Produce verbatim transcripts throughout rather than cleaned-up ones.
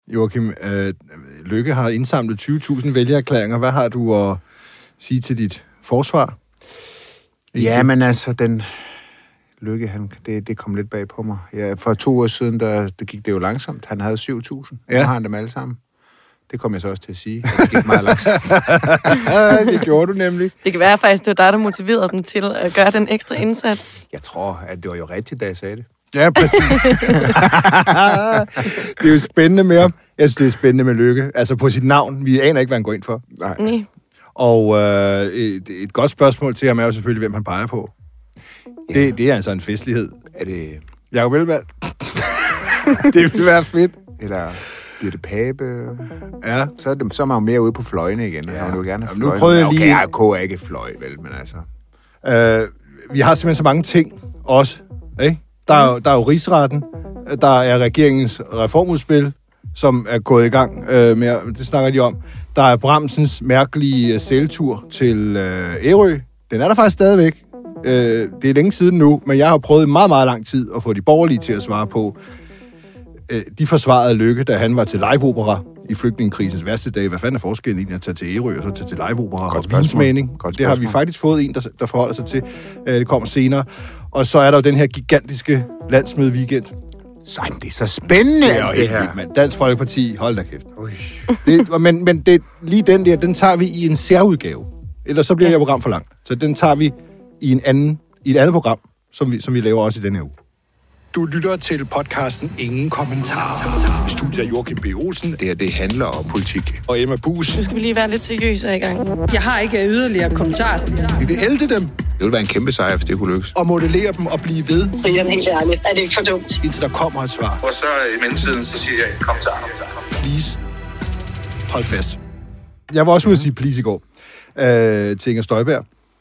Joachim, øh, Løkke har indsamlet tyve tusind vælgererklæringer. Hvad har du at sige til dit forsvar? Ja, men altså, den Løkke, han, det, det kom lidt bag på mig. Ja, for to år siden, der, der gik det jo langsomt. Han havde syv tusind. Ja. Nu har han dem alle sammen. Det kom jeg så også til at sige. Det gik meget langsomt. Det gjorde du nemlig. Det kan være faktisk, det var dig, der motiverede dem til at gøre den ekstra indsats. Jeg tror, at det var jo rigtigt, da jeg sagde det. Ja, præcis. Det er jo spændende med ham. Jeg synes, det er spændende med Løkke. Altså på sit navn. Vi aner ikke, hvad han går ind for. Nej. Nej. Og øh, et, et godt spørgsmål til ham er jo selvfølgelig, hvem han peger på. Ja. Det, det er altså en festlighed. Er det... Jacob Ellemann. Det vil være fedt. Eller bliver det Pape? Ja. Så er, det, så er man jo mere ude på fløjene igen. Ja. Man vil gerne have fløjene. Nu prøvede jeg lige... Okay, A K er ikke fløj, vel, men altså... Øh, vi har simpelthen så mange ting også, ikke? Der er, jo, der er jo rigsretten, der er regeringens reformudspil, som er gået i gang øh, med, det snakker de om. Der er Bramsens mærkelige sæltur til øh, Ærø. Den er der faktisk stadigvæk. Øh, det er længe siden nu, men jeg har prøvet i meget, meget lang tid at få de borgerlige til at svare på. Øh, de forsvarede Løkke, da han var til live-opera i flygtningekrisens værste dag. Hvad fanden er forskellen egentlig at tage til Ærø og så tage til live-opera og vinsmagning? Det har vi faktisk fået en, der, der forholder sig til. Øh, det kommer senere. Og så er der jo den her gigantiske landsmøde-weekend. Sej, det er så spændende, det, er det her. Vildt, Dansk Folkeparti, hold da kæft. Det, men men det, lige den der, den tager vi i en særudgave. Ellers så bliver jeg program for langt. Så den tager vi i, en anden, i et andet program, som vi, som vi laver også i denne uge. Du lytter til podcasten Ingen Kommentarer. Studiet af Joachim B. Olsen. Det her, det handler om politik. Og Emma Buus. Nu skal vi lige være lidt seriøse i gang. Jeg har ikke yderligere kommentarer. Vi vil ælde dem. Det ville være en kæmpe sejr, hvis det kunne lykkes. Og modellere dem og blive ved. Brian, helt ærligt, er det ikke for dumt? Indtil der kommer et svar. Og så i mellemtiden, så siger jeg kommentar. Please. Hold fast. Jeg var også ude at sige please i går øh, til Inger Støjberg,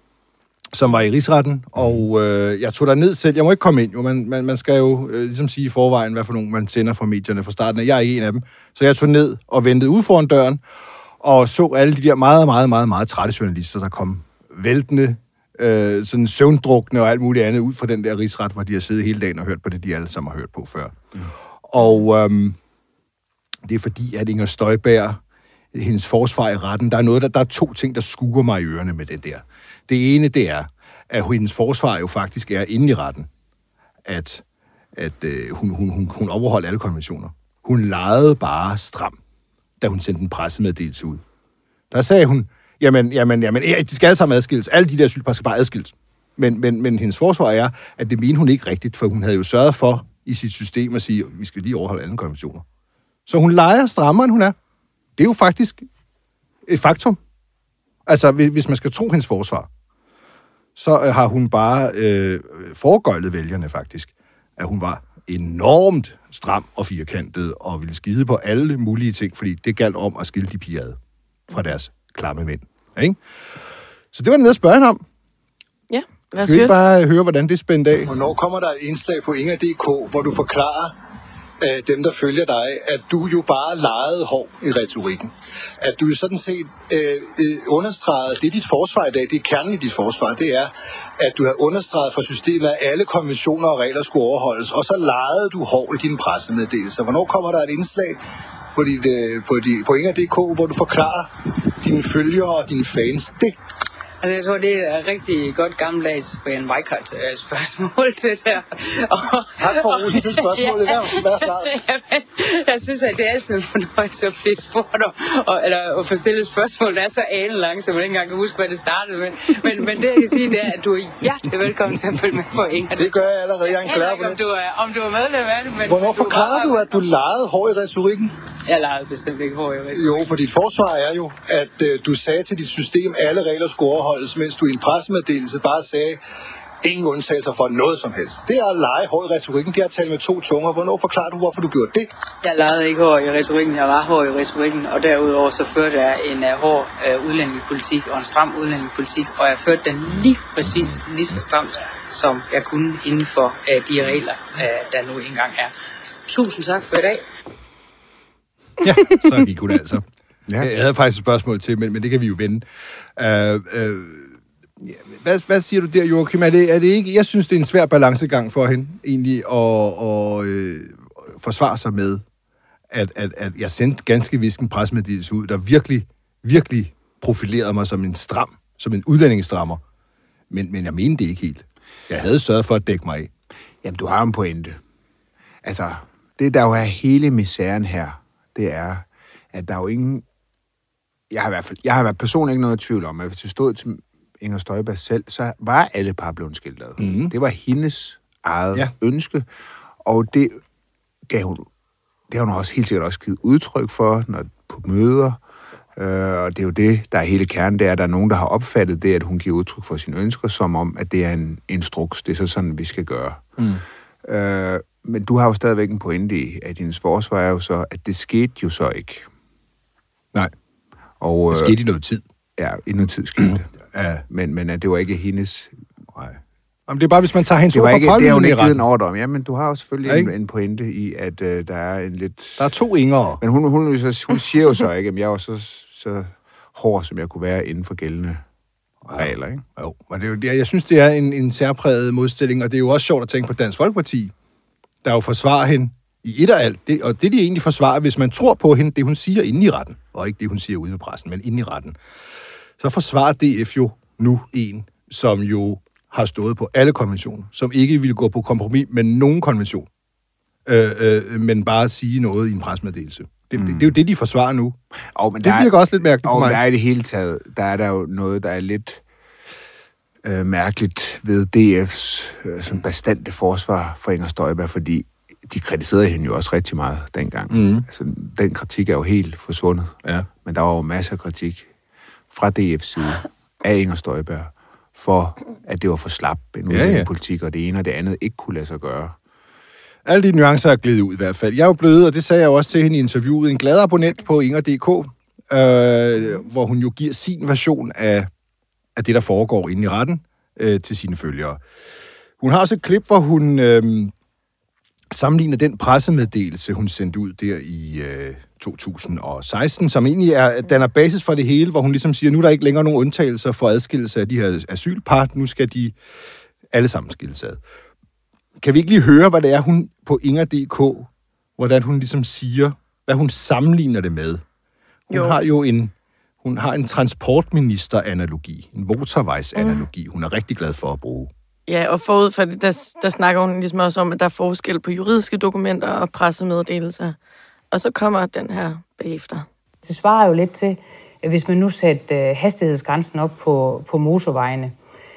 som var i rigsretten, og øh, jeg tog der ned selv. Jeg må ikke komme ind, jo. Man, man, man skal jo øh, ligesom sige i forvejen, hvad for nogen man sender fra medierne fra starten af. Jeg er ikke en af dem. Så jeg tog ned og ventede ude foran døren, og så alle de der meget, meget, meget, meget trætte journalister, der kom væltende, øh, sådan søvndrukne og alt muligt andet ud fra den der rigsret, hvor de har siddet hele dagen og hørt på det, de alle sammen har hørt på før. Mm. Og øh, det er fordi, at Inger Støjberg, hendes forsvar i retten, der er noget, der, der er to ting, der skuer mig i ørerne med det der. Det ene, det er, at hendes forsvar jo faktisk er inde i retten, at, at øh, hun, hun, hun, hun overholdt alle konventioner. Hun legede bare stram, da hun sendte en pressemeddelelse ud. Der sagde hun, jamen, jamen, jamen, de skal alle sammen adskilles. Alle de der sygeplejersker skal bare adskilles. Men, men, men hendes forsvar er, at det mener hun ikke rigtigt, for hun havde jo sørget for i sit system at sige, at vi skal lige overholde alle konventioner. Så hun leger strammere, end hun er. Det er jo faktisk et faktum. Altså, hvis man skal tro hendes forsvar, så har hun bare øh, foregøjlet vælgerne faktisk, at hun var enormt stram og firkantet og ville skide på alle mulige ting, fordi det galt om at skille de piger ad fra deres klamme mænd. Ikke? Så det var nede at spørge hende om. Ja, lad os Skal vi høre. bare høre, hvordan det spændte af? Hvornår kommer der et indslag på Inger punktum d k, hvor du forklarer øh, dem, der følger dig, at du jo bare legede hår i retorikken. At du sådan set øh, øh, understregede, det er dit forsvar i dag, det er kernen i dit forsvar, det er, at du har understreget for systemet, at alle konventioner og regler skulle overholdes, og så legede du hår i dine pressemeddelelser. Hvornår kommer der et indslag på, dit, øh, på, dit, på Inger punktum d k, hvor du forklarer dine følgere og dine fans det? Altså, jeg tror, det er et rigtig godt gammeldags Brian Weikart-spørgsmål til det her. Og, Tak for rosen til spørgsmålet. Ja, hvad er svaret? Jamen, jeg synes, at det er altid en fornøjelse at blive spurgt om, og, eller at få stillet et spørgsmål, der er så anelangt, så man ikke engang kan huske, hvad det startede med. Men, men det, jeg kan sige, det er, at du er hjertelig velkommen til at følge med på Inger. Det gør jeg allerede. Jeg er glad på det. Om du er, om du er medlem af det, men... Hvornår forklarer du, at du legede hår i retorikken? Jeg legede bestemt ikke hår i retorikken. Jo, for dit forsvar er jo, at øh, du sagde til dit system, at alle regler skulle overholdes, mens du i en pressemeddelelse bare sagde, ingen undtagelser for noget som helst. Det er at lege hår i retorikken, det er at tale med to tunger. Hvornår forklarer du, hvorfor du gjorde det? Jeg legede ikke hår i retorikken, jeg var hår i retorikken, og derudover så førte jeg en uh, hård uh, udlændingepolitik og en stram udlændingepolitik, og jeg førte den lige præcis lige så stramt, som jeg kunne inden for uh, de regler, uh, der nu engang er. Tusind tak for i dag. Ja, så gik hun altså. Ja. Jeg havde faktisk et spørgsmål til, men, men det kan vi jo vende. Uh, uh, hvad, hvad siger du der, Joachim? Er det, er det ikke? Jeg synes, det er en svær balancegang for hende, egentlig, at, at uh, forsvare sig med, at, at, at jeg sendte ganske vist en pressemeddelelse ud, der virkelig, virkelig profilerede mig som en stram, som en udlændingestrammer. Men, men jeg mente det ikke helt. Jeg havde sørget for at dække mig af. Jamen, du har en pointe. Altså, det der jo er hele misæren her, det er, at der er jo ingen... Jeg har i hvert fald, jeg har været personligt ikke noget tvivl om, at hvis det stod til Inger Støjberg selv, så var alle par blevet skiltet. Mm-hmm. Det var hendes eget ja. ønske, og det gav hun, det har hun også helt sikkert også givet udtryk for, når på møder, øh, og det er jo det, der er hele kernen, det er, at der er nogen, der har opfattet det, at hun giver udtryk for sine ønsker, som om, at det er en instruks, det er så sådan, vi skal gøre. Mm. Øh, men du har jo stadigvæk en pointe i, at hendes forsvar er jo så, at det skete jo så ikke. Nej, og, det skete i noget tid. Ja, i noget tid skete det. Ja. Men, men det var ikke hendes... Nej. Jamen, det er bare, hvis man tager hendes det ord for ikke, pålydende det har hun ikke i retten. givet en ordre om. Ja, men du har jo selvfølgelig en, en pointe i, at uh, der er en lidt... Der er to Ingere. Men hun, hun, hun, hun siger jo så ikke, at jeg var så, så hård, som jeg kunne være inden for gældende regler, ikke? Jo, men det er jo, jeg, jeg synes, det er en, en særpræget modstilling, og det er jo også sjovt at tænke på Dansk Folkeparti, der jo forsvarer hende i et og alt. Det, og det, de egentlig forsvarer, hvis man tror på hende, det hun siger inde i retten, og ikke det, hun siger ude i pressen, men inde i retten, så forsvarer D F jo nu en, som jo har stået på alle konventioner, som ikke ville gå på kompromis med nogen konvention, øh, øh, men bare sige noget i en pressemeddelelse. Det, mm. det, det er jo det, de forsvarer nu. Oh, men det virker er, også lidt mærkeligt oh, for mig. Der er i det hele taget, der er der jo noget, der er lidt øh, mærkeligt ved D F's øh, sådan bastante forsvar for Inger Støjberg, fordi de kritiserede hende jo også rigtig meget dengang. Mm. Altså, den kritik er jo helt forsvundet. Ja. Men der var jo masser af kritik fra D F's side af Inger Støjberg, for at det var for slap en ja, ja. politik, og det ene og det andet ikke kunne lade sig gøre. Alle de nuancer er glædet ud i hvert fald. Jeg er jo blevet, og det sagde jeg jo også til hende i interviewet, en glad abonnent på Inger punktum d k, øh, hvor hun jo giver sin version af, af det, der foregår inde i retten øh, til sine følgere. Hun har også et klip, hvor hun øh, sammenligner den pressemeddelelse, hun sendte ud der i øh, to tusind og seksten, som egentlig er, danner basis for det hele, hvor hun ligesom siger, nu er der ikke længere nogen undtagelser for adskillelse af de her asylpar, nu skal de alle sammen skilles ad. Kan vi ikke lige høre, hvad det er, hun på Inger punktum d k, hvordan hun ligesom siger, hvad hun sammenligner det med? Hun jo. har jo en, hun har en transportminister-analogi, en motorvejsanalogi, mm. hun er rigtig glad for at bruge. Ja, og forud for det, der, der snakker hun ligesom også om, at der er forskel på juridiske dokumenter og pressemeddelelser. Og så kommer den her bagefter. Det svarer jo lidt til, at hvis man nu sætter øh, hastighedsgrænsen op på, på motorvejene,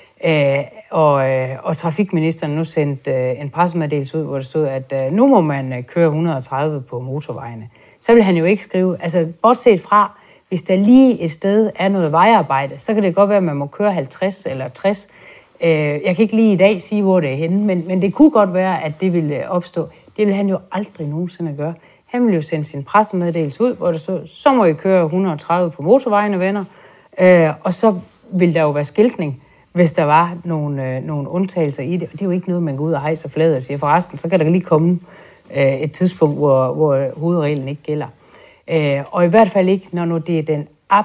øh, og, øh, og trafikministeren nu sendte øh, en pressemeddelelse ud, hvor det stod, at øh, nu må man øh, køre et hundrede og tredive på motorvejene. Så vil han jo ikke skrive, altså bortset fra, hvis der lige et sted er noget vejarbejde, så kan det godt være, at man må køre halvtreds eller tres. Øh, jeg kan ikke lige i dag sige, hvor det er henne, men, men det kunne godt være, at det ville opstå. Det vil han jo aldrig nogensinde gøre. Han ville jo sende sin pressemeddelelse ud, hvor der stod, så må I køre et hundrede og tredive på motorvejene, venner. Øh, og så vil der jo være skiltning, hvis der var nogle, øh, nogle undtagelser i det. Og det er jo ikke noget, man går ud og hejser fladet og siger. Forresten, så kan der lige komme øh, et tidspunkt, hvor, hvor hovedreglen ikke gælder. Øh, og i hvert fald ikke, når nu det er den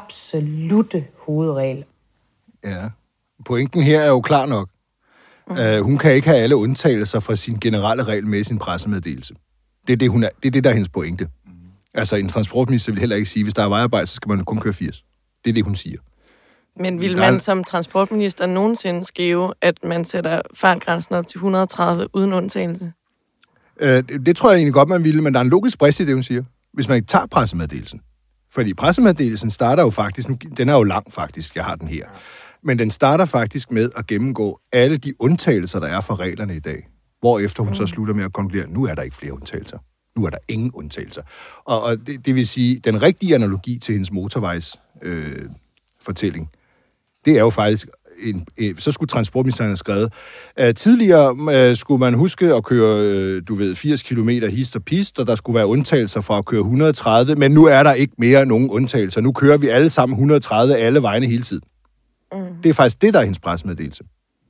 absolute hovedregel. Ja, pointen her er jo klar nok. Mm. Uh, hun kan ikke have alle undtagelser fra sin generelle regel med i sin pressemeddelelse. Det er det, hun er, det er det, der er hendes pointe. Mm. Altså, en transportminister vil heller ikke sige, hvis der er vejarbejde, så skal man kun køre firs. Det er det, hun siger. Men vil man som transportminister nogensinde skrive, at man sætter fartgrænsen op til et hundrede og tredive uden undtagelse? Uh, det, det tror jeg egentlig godt, man ville, men der er en logisk brist i det, hun siger. Hvis man ikke tager pressemeddelelsen. Fordi pressemeddelelsen starter jo faktisk, nu, den er jo lang faktisk, jeg har den her. Men den starter faktisk med at gennemgå alle de undtagelser, der er for reglerne i dag. Hvorefter hun mm. så slutter med at konkludere, nu er der ikke flere undtagelser. Nu er der ingen undtagelser. Og, og det, det vil sige, den rigtige analogi til hendes motorvejs øh, fortælling, det er jo faktisk, en, en, så skulle transportministeren have skrevet, uh, tidligere uh, skulle man huske at køre, uh, du ved, firs kilometer hist og pist, og der skulle være undtagelser fra at køre et hundrede og tredive, men nu er der ikke mere nogen undtagelser. Nu kører vi alle sammen et hundrede og tredive alle vegne hele tiden. Mm. Det er faktisk det, der er hendes pressemeddelelse.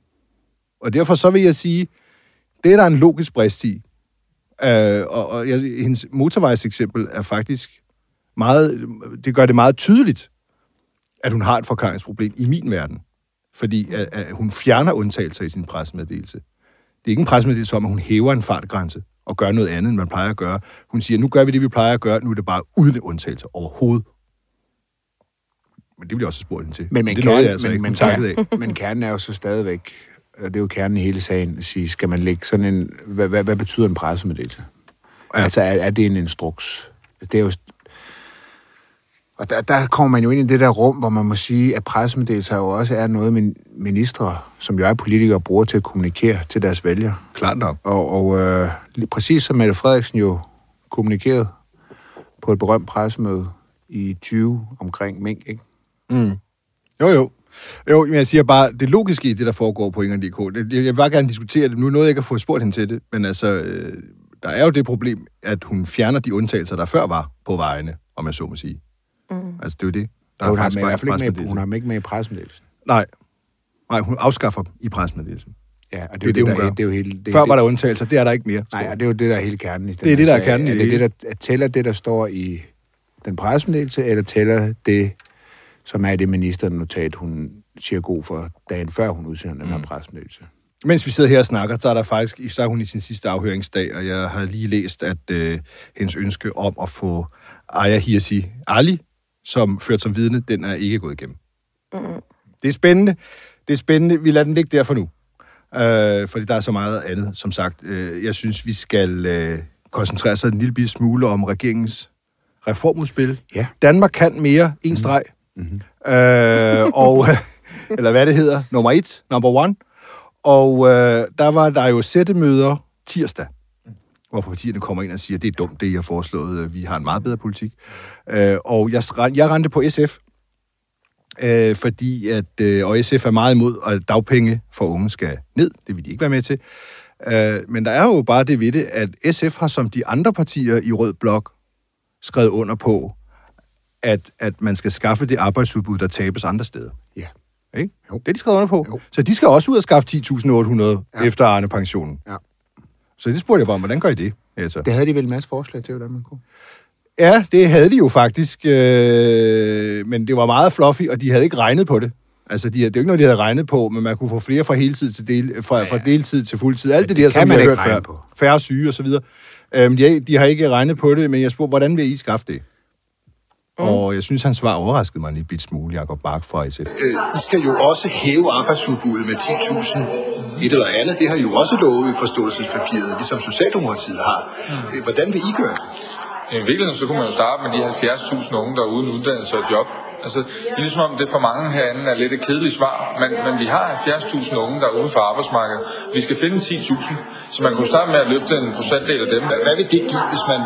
Og derfor så vil jeg sige, det er der en logisk brist i. Uh, og og jeg, hendes motorvejseksempel er faktisk meget, det gør det meget tydeligt, at hun har et forklaringsproblem i min verden. Fordi at, at hun fjerner undtagelser i sin pressemeddelelse. Det er ikke en pressemeddelelse om, at hun hæver en fartgrænse og gøre noget andet, end man plejer at gøre. Hun siger, nu gør vi det, vi plejer at gøre, nu er det bare uden undtagelse overhovedet. Men det vil jeg også spurgt hende til. Men, men, det kerne, jeg altså men, ikke men, kerne, men kernen er jo så stadigvæk, og det er jo kernen i hele sagen, at sige, skal man lægge sådan en, hvad, hvad, hvad betyder en pressemeddelelse? Ja. Altså, er, er det en instruks? Det er jo, og der, der kommer man jo ind i det der rum, hvor man må sige, at pressemeddelelser jo også er noget, min ministre, som jo er politikere, bruger til at kommunikere til deres vælgere. Klart nok. Og, og øh, præcis som Mette Frederiksen jo kommunikerede på et berømt pressemøde i tyve omkring mink, ikke? Mm. Jo, jo. Jo, men jeg siger bare, det logiske i det, der foregår på Inger punktum d k, jeg vil bare gerne diskutere det. Nu nåede jeg ikke at få spurgt hende til det, men altså, øh, der er jo det problem, at hun fjerner de undtagelser, der før var på vejene, om jeg så må sige. Mm. Altså, det er jo det. Der ja, hun, er har med, i hvert fald ikke med, hun har dem ikke med i pressemeddelelsen. Nej. Nej, hun afskaffer dem i pressemeddelelsen. Ja, og det, det er det, det, hun der, gør. det er jo hele, det, før det, var der undtagelser, det er der ikke mere. Nej, og det er jo det, der er hele kernen i den. Det er det, der er kernen i det. det. Er det, der tæller det, der står i den pressemeddelelse, eller tæller det, som er det ministernotat, hun siger god for dagen før, hun udsender den her pressemeddelelse? Mens vi sidder her og snakker, så er der faktisk, så er hun i sin sidste afhøringsdag, og jeg har lige læst, at øh, hendes ønske om at få Aya Hirsi Ali, som ført som vidne, den er ikke gået igennem. Mm. Det er spændende. Det er spændende. Vi lader den ligge der for nu. Øh, fordi der er så meget andet, som sagt. Øh, jeg synes, vi skal øh, koncentrere sig en lille bitte smule om regeringens reformudspil. Ja. Danmark kan mere, en streg. Mm-hmm. Øh, og, eller hvad det hedder, nummer et, number one. Og øh, der var der jo sættemøder tirsdag, hvor partierne kommer ind og siger, det er dumt, det I har foreslået, vi har en meget bedre politik. Øh, og jeg, jeg rendte på S F, øh, fordi at, øh, og S F er meget imod, at dagpenge for unge skal ned. Det vil de ikke være med til. Øh, men der er jo bare det ved det, at S F har som de andre partier i Rød Blok skrevet under på, at, at man skal skaffe det arbejdsudbud, der tabes andre steder. Ja. Ikke? Det er de skrevet under på. Jo. Så de skal også ud og skaffe ti tusind otte hundrede ja. efter Arne-pensionen. Ja. Så det spurgte jeg bare om, hvordan gør I det? Altså. Det havde de vel en masse forslag til, hvordan man kunne. Ja, det havde de jo faktisk, øh, men det var meget fluffy, og de havde ikke regnet på det. Altså, de, det er jo ikke noget, de havde regnet på, men man kunne få flere fra heltid til del, fra, ja, ja. fra deltid til fuldtid. Alt det, det der, som jeg har hørt før. På. Færre syge og så videre. Øhm, de, de har ikke regnet på det, men jeg spurgte, hvordan vil I skaffe det? Mm. Og jeg synes, hans svar overraskede mig en lille bit smule, Jacob Bach fra S F. Øh, I skal jo også hæve arbejdsudbuddet med ti tusind et eller andet. Det har I jo også lovet i forståelsespapiret, ligesom Socialdemokratiet har. Mm. Hvordan vil I gøre det? I virkeligheden så kunne man jo starte med de halvfjerds tusind unge, der er uden uddannelse og job. Altså, det er ligesom om det for mange herinde er lidt et kedeligt svar, men, men vi har halvfjerds tusind unge, der er uden for arbejdsmarkedet. Vi skal finde ti tusind, så man kunne starte med at løfte en procentdel af dem. Hvad vil det give, hvis man...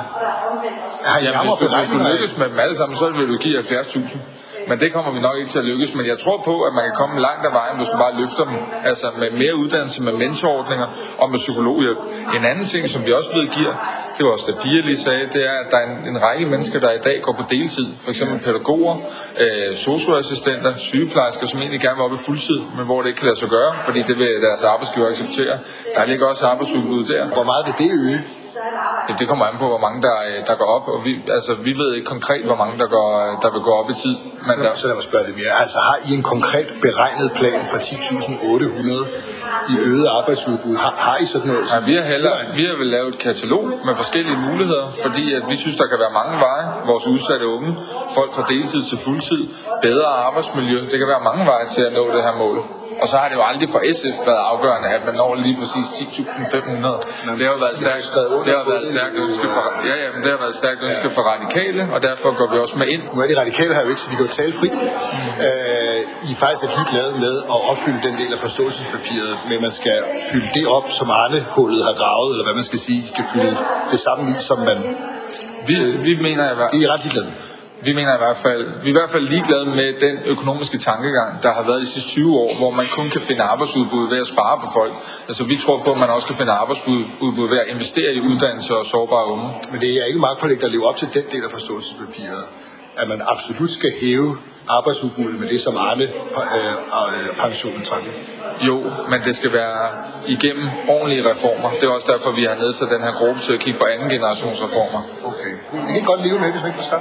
Jamen, hvis, du, hvis du lykkes med dem alle sammen, så vil du give halvfjerds tusind. Men det kommer vi nok ikke til at lykkes. Men jeg tror på, at man kan komme langt af vejen, hvis du bare løfter dem. Altså med mere uddannelse, med mentorordninger og med psykologhjælp. En anden ting, som vi også ved giver, det var også det Pia lige sagde, det er, at der er en, en række mennesker, der i dag går på deltid. For eksempel pædagoger, øh, sosu-assistenter, sygeplejersker, som egentlig gerne vil op i fuldtid, men hvor det ikke kan lade sig gøre, fordi det vil deres arbejdsgiver acceptere. Der ligger også arbejdsudbud der. Hvor meget vil det øge? Ja, det kommer an på, hvor mange der, der går op, og vi, altså, vi ved ikke konkret, hvor mange der, går, der vil gå op i tid. Men så, der... så lad mig spørge lidt mere. Altså, har I en konkret beregnet plan for ti tusind otte hundrede i øget arbejdsudbud? Har, har I sådan noget? Ja, vi har heller, vi har vel lavet et katalog med forskellige muligheder, fordi at vi synes, der kan være mange veje. Vores udsatte unge, folk fra deltid til fuldtid, bedre arbejdsmiljø. Det kan være mange veje til at nå det her mål. Og så har det jo aldrig for S F været afgørende, at man når lige præcis ti tusind fem hundrede. Det har jo været stærkt, det har været stærkt ønske for, ja, ja, men det har været stærkt ønske for radikale, og derfor går vi også med ind. Nu er de radikale her jo ikke, så vi kan jo tale frit. Mm. Øh, I er faktisk lidt ligeglade med at opfylde den del af forståelsespapiret, men man skal fylde det op, som Arne-hullet har draget, eller hvad man skal sige. I skal fylde det samme i, som man... Vi, øh, vi mener i hvert fald... Det er ret ligeglade. Vi mener i hvert fald, vi er i hvert fald ligeglade med den økonomiske tankegang, der har været de sidste tyve år, hvor man kun kan finde arbejdsudbud ved at spare på folk. Altså vi tror på, at man også kan finde arbejdsudbud ved at investere i uddannelse og sårbare unge. Men det er ikke magtpåliggende at leve op til den del af forståelsespapiret, at man absolut skal hæve arbejdsudbuddet med det, som Arne øh, pensionen trækker. Jo, men det skal være igennem ordentlige reformer. Det er også derfor, vi har nedsat den her gruppe til at kigge på anden generations reformer. Okay. Vi kan godt leve med, hvis man ikke får skabt.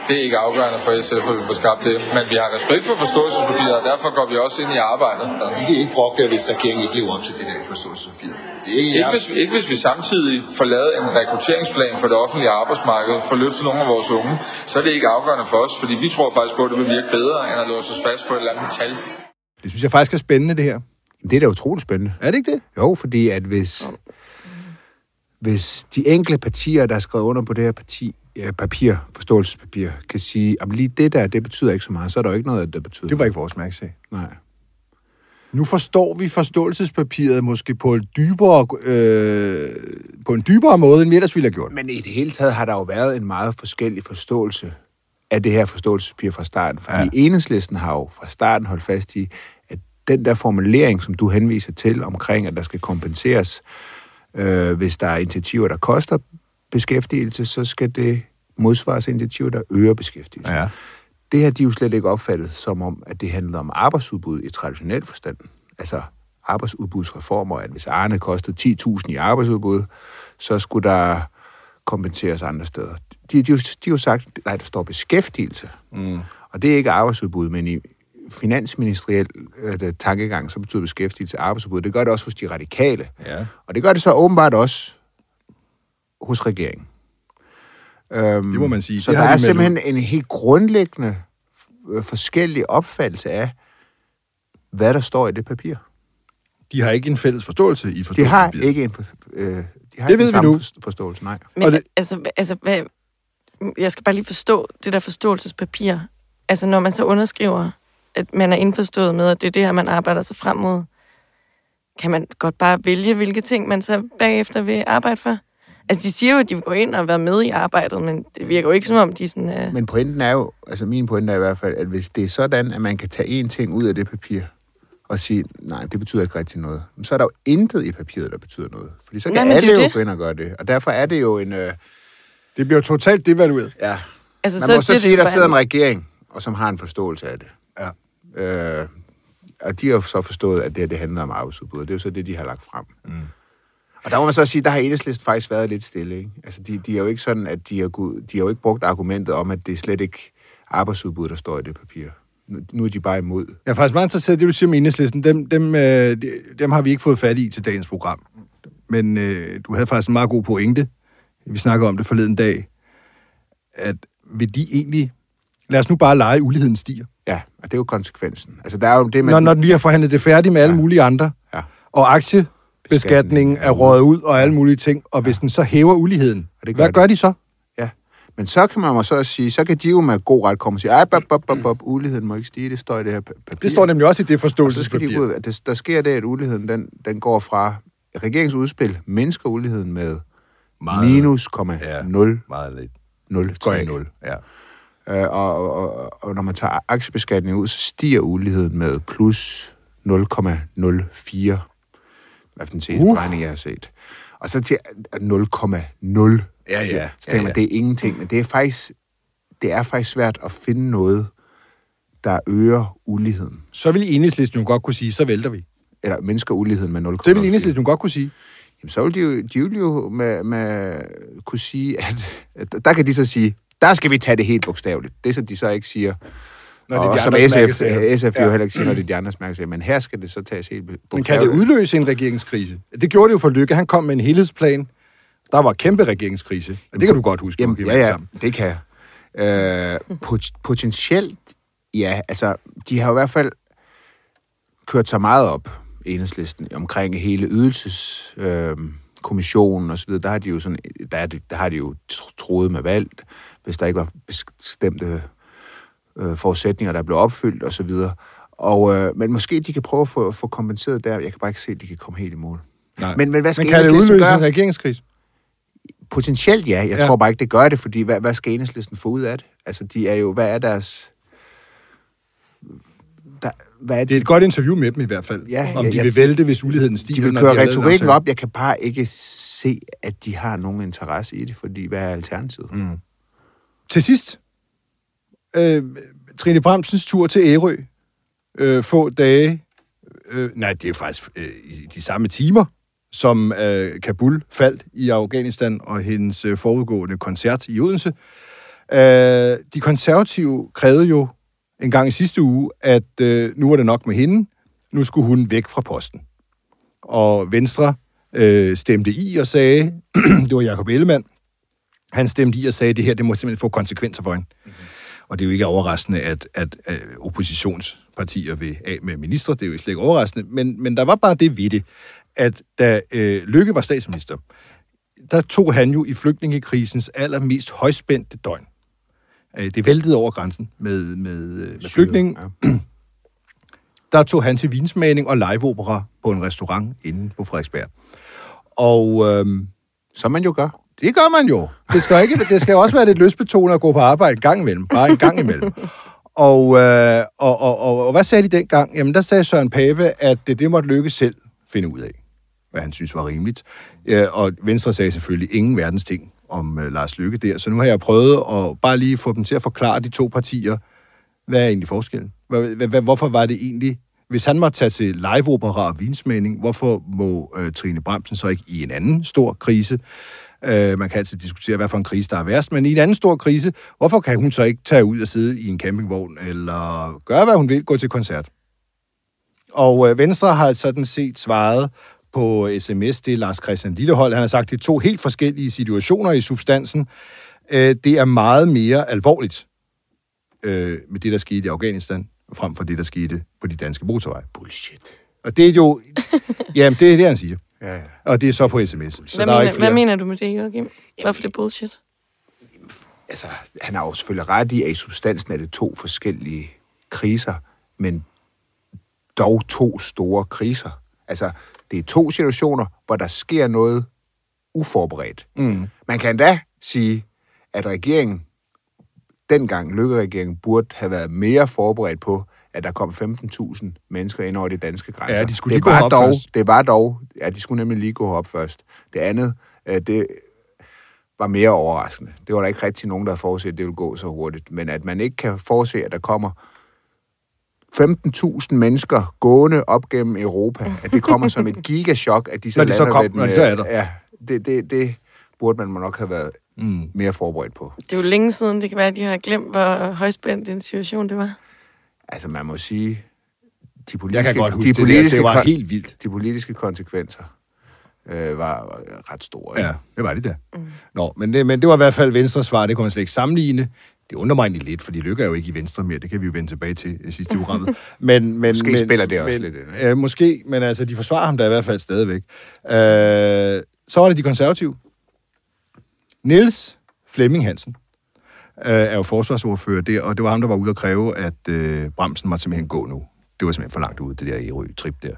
det er ikke afgørende for S F, at vi får skabt det. Men vi har respekt for forståelsespapiret, og derfor går vi også ind i arbejdet. Vi kan ikke brokke, hvis regeringen ikke lever op til det der forståelsespapir. Ikke, ikke, hvis, ikke hvis vi samtidig får lavet en rekrutteringsplan for det offentlige arbejdsmarked, for at løfte nogle af vores unge, så er det ikke afgørende for os, fordi vi tror faktisk på, at det vil virke bedre, end at låse os fast på et eller andet tal. Det synes jeg faktisk er spændende, det her. Det er da utroligt spændende. Er det ikke det? Jo, fordi at hvis, hvis de enkelte partier, der er skrevet under på det her parti, ja, papir, forståelsespapir, kan sige, at lige det der, det betyder ikke så meget, så er der jo ikke noget, der betyder. Det var ikke vores mærkesag. Nej. Nu forstår vi forståelsespapiret måske på en dybere, øh, på en dybere måde, end vi ellers ville have gjort. Men i det hele taget har der jo været en meget forskellig forståelse af det her forståelsespapir fra starten. Fordi ja. Enhedslisten har jo fra starten holdt fast i, at den der formulering, som du henviser til omkring, at der skal kompenseres, øh, hvis der er initiativer, der koster beskæftigelse, så skal det modsvares initiativer, der øger beskæftigelse. Ja. Det har de jo slet ikke opfattet som om, at det handler om arbejdsudbud i traditionel forstand. Altså arbejdsudbudsreformer, at hvis Arne kostede ti tusind i arbejdsudbud, så skulle der kompenseres andre steder. De, de, de har jo sagt, nej, der står beskæftigelse. Mm. Og det er ikke arbejdsudbud, men i finansministeriel øh, tankegang, så betyder beskæftigelse arbejdsudbud. Det gør det også hos de radikale. Ja. Og det gør det så åbenbart også hos regeringen. Øhm, det må man sige. Så det der har er de simpelthen en helt grundlæggende f- forskellig opfattelse af, hvad der står i det papir. De har ikke en fælles forståelse i forståelsespapiret. De har ikke en, for, øh, de har det ikke ved en vi nu. forståelse, nej. Men det... altså, altså hvad, jeg skal bare lige forstå det der forståelsespapir. Altså, når man så underskriver, at man er indforstået med, at det er det her, man arbejder sig frem mod, kan man godt bare vælge, hvilke ting man så bagefter vil arbejde for? Altså, de siger jo, at de vil gå ind og være med i arbejdet, men det virker jo ikke som om, de sådan... Uh... Men pointen er jo, altså min pointe er i hvert fald, at hvis det er sådan, at man kan tage én ting ud af det papir, og sige, nej, det betyder ikke rigtig noget, så er der jo intet i papiret, der betyder noget. Fordi så kan nej, alle jo det. gå ind og gøre det. Og derfor er det jo en... Øh... Det bliver jo totalt devalueret. Ja. Altså, man så må så det, sige, at der sidder en regering, og som har en forståelse af det. Ja. Øh, og de har jo så forstået, at det her, det handler om arbejdsudbud. Det er jo så det, de har lagt frem. Mm. Og der må man så sige, der har Enhedslisten faktisk været lidt stille, ikke? Altså, de, de er jo ikke sådan, at de har, de har jo ikke brugt argumentet om, at det er slet ikke arbejdsudbud, der står i det papir. Nu, nu er de bare imod. Jeg er faktisk meget interesseret i det, du siger om Enhedslisten. Dem, dem, øh, dem har vi ikke fået fat i til dagens program. Men øh, du havde faktisk en meget god pointe. Vi snakkede om det forleden dag. At vil de egentlig... Lad os nu bare lege, uligheden stiger. Ja, og det er jo konsekvensen. Altså, der er jo det, man... Når, når de har forhandlet det færdigt med alle ja. mulige andre, ja. og aktiebeskatningen er røget ud, og alle mulige ting, og hvis ja. den så hæver uligheden, gør hvad gør de så? Ja, men så kan man så sige, så kan de jo med god ret komme og sige, ej, bop, bop, bop, bop, uligheden må ikke stige, det står i det her papir. Det står nemlig også i det forståelsespapir. Så skal de ud, at det, der sker det, at uligheden, den, den går fra regeringsudspil, mindsker uligheden med meget, minus nul komma nul tre nul. Ja. Uh, og, og, og når man tager aktiebeskatning ud, så stiger uligheden med plus nul komma nul fire. Hvad for en seneste uh. beregning, jeg har set. Og så til nul komma nul. Ja, ja. Så tænker ja, ja. man, det er ingenting. Men det er faktisk, det er faktisk svært at finde noget, der øger uligheden. Så vil Enhedslisten jo godt kunne sige, så vælter vi. Eller mindsker uligheden med nul komma nul fire. Så vil Enhedslisten jo godt kunne sige. Jamen, så vil de jo, de vil jo med, med, kunne sige, at, at der kan de så sige, der skal vi tage det helt bogstaveligt. Det, som de så ikke siger, når det og som S F, S F ja. jo heller ikke siger, når det er de andres mærkesager. Men her skal det så tages helt bogstaveligt. Men kan det udløse en regeringskrise? Det gjorde det jo for Lykke. Han kom med en helhedsplan. Der var kæmpe regeringskrise. Og det kan du godt huske. Jamen, ja, ja, det kan jeg. Øh, pot- potentielt, ja, altså, de har i hvert fald kørt sig meget op, Enhedslisten, omkring hele ydelseskommissionen øh, og så videre. Der har de jo sådan, der, er det, der har de jo troet med valg, hvis der ikke var bestemte øh, forudsætninger, der blev opfyldt og så videre. Og, øh, men måske de kan prøve at få, få kompenseret der. Jeg kan bare ikke se, at de kan komme helt i mål. Nej. Men, men hvad skal men kan det udløse gøre? En regeringskrise? Potentielt ja. Jeg ja. tror bare ikke, det gør det, fordi hvad, hvad skal Enhedslisten få ud af det? Altså, de er jo, hvad er deres... Der, hvad er det? det er et godt interview med dem i hvert fald. Ja, om ja, de ja, vil vælte, hvis uligheden stiger. De vil køre retorikken op. Jeg kan bare ikke se, at de har nogen interesse i det, fordi hvad er alternativet? Mm. Til sidst, øh, Trine Bramsens tur til Ærø. Øh, få dage, øh, nej, det er faktisk øh, i de samme timer, som øh, Kabul faldt i Afghanistan, og hendes øh, forudgående koncert i Odense. Øh, de konservative krævede jo en gang i sidste uge, at øh, nu var det nok med hende. Nu skulle hun væk fra posten. Og Venstre øh, stemte i og sagde, det var Jakob Ellemann, han stemte i og sagde, at det her det må simpelthen få konsekvenser for hende. Mm-hmm. Og det er jo ikke overraskende, at, at, at oppositionspartier vil af med ministre. Det er jo slet ikke overraskende. Men, men der var bare det ved det, at da øh, Løkke var statsminister, der tog han jo i flygtningekrisens allermest højspændte døgn. Det væltede over grænsen med, med, med flygtningen. Ja. Der tog han til vinsmagning og liveopera på en restaurant inde på Frederiksberg. Og øhm, som man jo gør. Det gør man jo. Det skal, ikke, det skal også være lidt lystbetonet at gå på arbejde en gang imellem. Bare en gang imellem. Og, øh, og, og, og, og hvad sagde de dengang? Jamen, der sagde Søren Pape, at det, det måtte Løkke selv finde ud af, hvad han synes var rimeligt. Ja, og Venstre sagde selvfølgelig ingen verdens ting om uh, Lars Løkke der. Så nu har jeg prøvet at bare lige få dem til at forklare de to partier, hvad er egentlig forskellen? Hvorfor var det egentlig, hvis han måtte tage til liveopera og vinsmagning, hvorfor må uh, Trine Bramsen så ikke i en anden stor krise? Uh, man kan altid diskutere, hvad for en krise, der er værst, men i en anden stor krise, hvorfor kan hun så ikke tage ud og sidde i en campingvogn, eller gøre, hvad hun vil, gå til koncert? Og uh, Venstre har sådan set svaret på sms, det er Lars Christian Lillehold. Han har sagt, det er to helt forskellige situationer i substansen. Det er meget mere alvorligt med det, der skete i Afghanistan, frem for det, der skete på de danske motorveje. Bullshit. Og det er jo... Jamen, det er det, han siger. Ja, ja. Og det er så på sms. Så hvad, der mener, er ikke flere... hvad mener du med det, Joachim? Hvorfor det er bullshit? Altså, han har jo selvfølgelig ret i, at i substansen er det to forskellige kriser, men dog to store kriser. Altså, det er to situationer, hvor der sker noget uforberedt. Mm. Man kan da sige, at regeringen, dengang Løkke-regeringen, burde have været mere forberedt på, at der kom femten tusind mennesker ind over de danske grænser. Ja, de skulle det lige gå op dog, først. Det var dog, ja, de skulle nemlig lige gå op først. Det andet, det var mere overraskende. Det var der ikke rigtig nogen, der havde forudset, at det ville gå så hurtigt. Men at man ikke kan forudse, at der kommer femten tusind mennesker gående op gennem Europa, at det kommer som et gigachok, at de så når de lander så kom, ved den, når de så er der. Ja, det, det, det burde man nok have været mm. mere forberedt på. Det er jo længe siden, det kan være, at de har glemt, hvor højspændt den situation det var. Altså, man må sige, de politiske, Jeg kan godt huske de politiske, det, der. Det var helt vildt. De politiske konsekvenser øh, var ret store. Ja, det var det der. Mm. Nå, men det, men det var i hvert fald Venstres svar, det kunne man slet ikke sammenligne. Det undrer mig egentlig lidt, fordi Løkke er jo ikke i Venstre mere. Det kan vi jo vende tilbage til i sidste uge. Men, men, måske men, spiller det også men, lidt. Øh, måske, men altså, de forsvarer ham da i hvert fald stadigvæk. Øh, så var det de konservative. Niels Flemming Hansen øh, er jo forsvarsordfører der, og det var ham, der var ude at kræve, at øh, Bramsen måtte simpelthen gå nu. Det var simpelthen for langt ude, det der Ærø-trip der.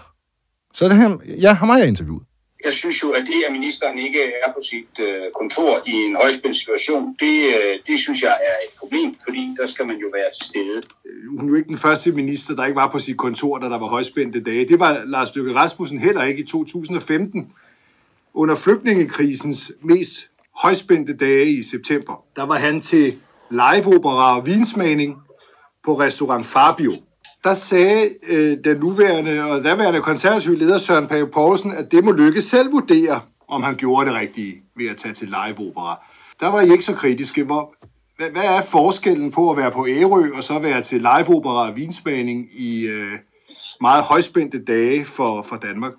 Så det her, ja, ham har jeg interviewet. Jeg synes jo, at det, at ministeren ikke er på sit øh, kontor i en højspændt situation, det, øh, det synes jeg er et problem, fordi der skal man jo være til stede. Hun er jo ikke den første minister, der ikke var på sit kontor, da der var højspændte dage. Det var Lars Løkke Rasmussen heller ikke i to tusind og femten. Under flygtningekrisens mest højspændte dage i september, der var han til liveopera og vinsmagning på restaurant Fabio. Der sagde øh, den nuværende og daværende konservative leder Søren Pape Poulsen, at det må Løkke selv vurdere, om han gjorde det rigtige ved at tage til liveopera. Der var I ikke så kritiske. Hvor, hvad, hvad er forskellen på at være på Ærø og så være til liveopera og vinsmagning i øh, meget højspændte dage for, for Danmark?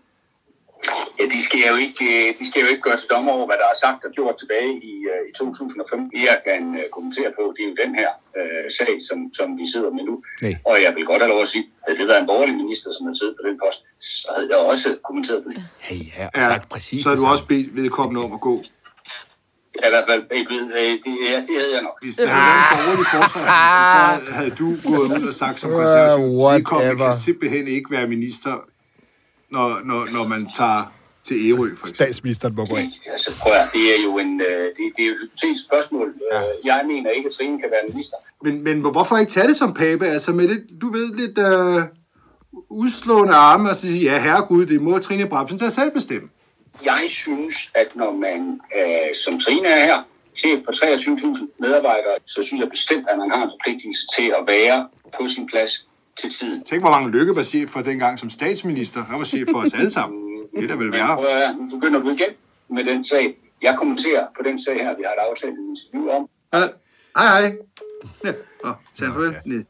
Ja, de skal jo ikke, de skal jo ikke gøre sig dommer over, hvad der er sagt og gjort tilbage i, i to tusind og femten. Det, jeg kan kommentere på, det er jo den her øh, sag, som, som vi sidder med nu. Nej. Og jeg vil godt have lov at sige, at det været en borgerlig minister, som havde siddet på den post, så havde jeg også kommenteret på det. Hey, ja, og sagt præcis. Så har du også bedt vedkommende om at gå? Ja, i hvert fald bedt, øh, det, ja, det havde jeg nok. Hvis der havde været en borgerlig forsvarsminister, så havde du gået ud og sagt som konservativ, vedkommende kan simpelthen ikke være minister, når, når, når man tager til Ærø, for eksempel. Statsministeren må gå ind. Altså, prøv at, det er jo en, det, det er jo et hypotetisk spørgsmål. Ja. Jeg mener ikke, at Trine kan være minister. Men, men hvorfor ikke tage det som Pape? Altså med lidt, du ved, lidt øh, udslående arme og sige, ja, herregud, det må Trine Bramsen der selv bestemme. Jeg synes, at når man, øh, som Trine er her, chef for treogtyve tusind medarbejdere, så synes jeg bestemt, at man har en forpligtelse til at være på sin plads til tiden. Tænk, hvor mange Løkke var chef for dengang som statsminister. Han var chef for os alle sammen. Det er da vel værre. Men nu begynder du igen med den sag. Jeg kommenterer på den sag her, vi har et aftalt interview om. Ja, Hej, hej. Ja. Åh, tag en farvel. Ned.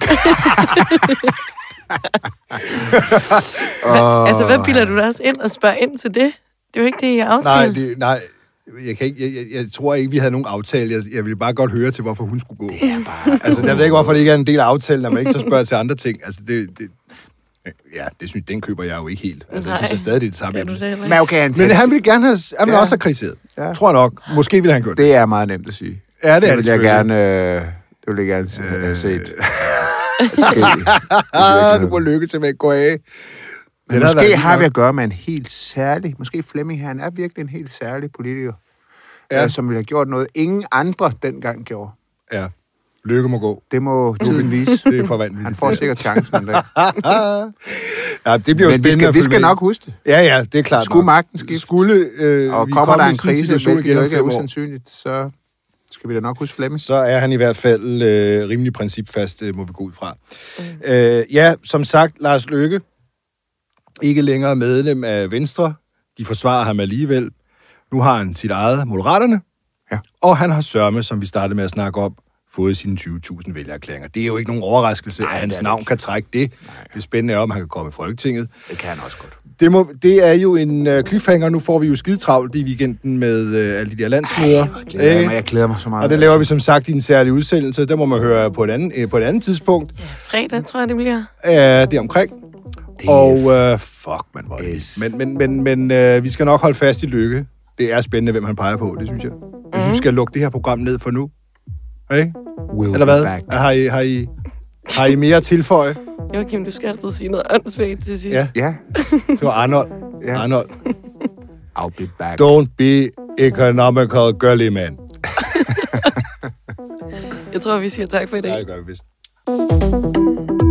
Hva, altså, hvad bilder du dig også ind og spørger ind til det? Det er jo ikke det, jeg aftalte. Nej, det, nej. Jeg, kan ikke, jeg, jeg, jeg tror ikke, vi havde nogen aftale. Jeg, jeg ville bare godt høre til, hvorfor hun skulle gå. Det er bare... Altså, jeg ved ikke, hvorfor det ikke er en del af aftalen, når man ikke så spørger til andre ting. Altså, det... det ja, det synes den køber jeg jo ikke helt. Altså, jeg synes, jeg stadig det er det samme. Det Men, okay, han Men han ville gerne have, han ville ja. også have kritiseret. Ja. Tror jeg nok. Måske ville han gøre det. Det er meget nemt at sige. Ja, det, det er det. Jeg gerne, øh, det vil jeg gerne øh, have set. Du må lykke til at gå af. Men det måske har vi at gøre med en helt særlig, måske Flemming her, han er virkelig en helt særlig politiker, ja. øh, som ville have gjort noget, ingen andre dengang gjorde. Ja, Lykke må gå. Det må tiden vise. Det er for vanvittigt. Han får sikkert chancen en dag. Ja, det bliver jo Men vi skal, vi skal nok huske det. Ja, ja, det er klart. Skulle magten skifte, Skulle, øh, og kommer der en krise, hvilket jo ikke er usandsynligt, så skal vi da nok huske Flemming. Så er han i hvert fald øh, rimelig principfast, øh, må vi gå ud fra. Mm. Øh, ja, som sagt, Lars Løkke, ikke længere medlem af Venstre. De forsvarer ham alligevel. Nu har han sit eget Moderaterne. Ja. Og han har sørme, som vi startede med at snakke om, fået sine tyve tusind vælgererklæringer. Det er jo ikke nogen overraskelse, Nej, at hans navn ikke. kan trække det. Nej. Det er spændende, om han kan komme i Folketinget. Det kan han også godt. Det, må, det er jo en uh, cliffhanger. Nu får vi jo skide travlt i weekenden med uh, alle de der landsmøder. Ej, jeg, glæder mig, jeg glæder mig så meget. Og det laver vi som sagt i en særlig udsendelse. Der må man høre på et andet, på et andet tidspunkt. Ja, fredag tror jeg, det bliver. Ja, det er omkring. Det og uh, fuck, man var det. Men, men, men, men uh, vi skal nok holde fast i Lykke. Det er spændende, hvem han peger på, det synes jeg. Jeg synes, vi skal lukke det her program ned for nu. Okay? Eller hvad? Har I, har, I, har I mere at tilføje? Joachim, du skal altid sige noget åndssvagt til sidst. Ja, ja. Det var Arnold. Ja. Arnold. I'll be back. Don't be economical girly man. Jeg tror, vi siger tak for i dag. Ja, det gør vi vist.